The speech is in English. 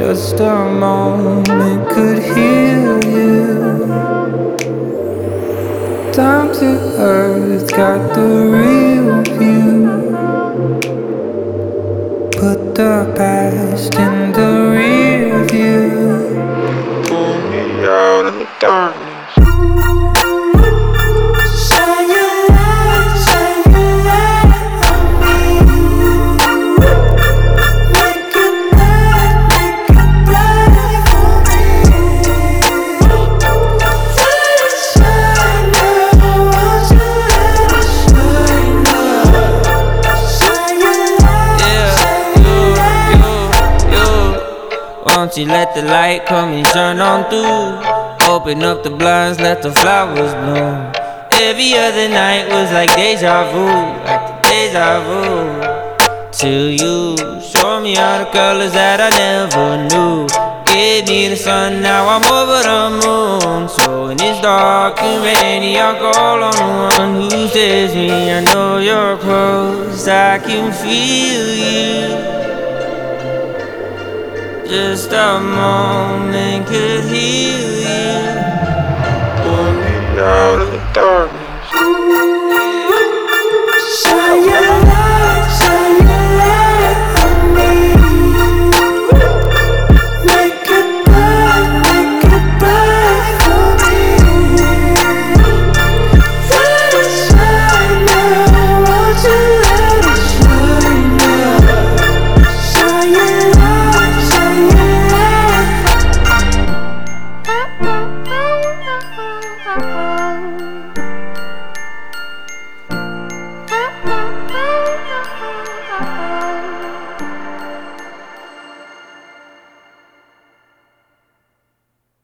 Just a moment could heal you. Down to earth, got the real view. Put the past in the rear view. Pull me out of the darkness. Won't you let the light come and shine on through? Open up the blinds, let the flowers bloom. Every other night was like deja vu, like the deja vu. Till you show me all the colors that I never knew. Give me the sun, now I'm over the moon. So when it's dark and rainy, I'll call on the one who says me. I know you're close, I can feel you. Just a moment could heal you. Pull me out of the darkness.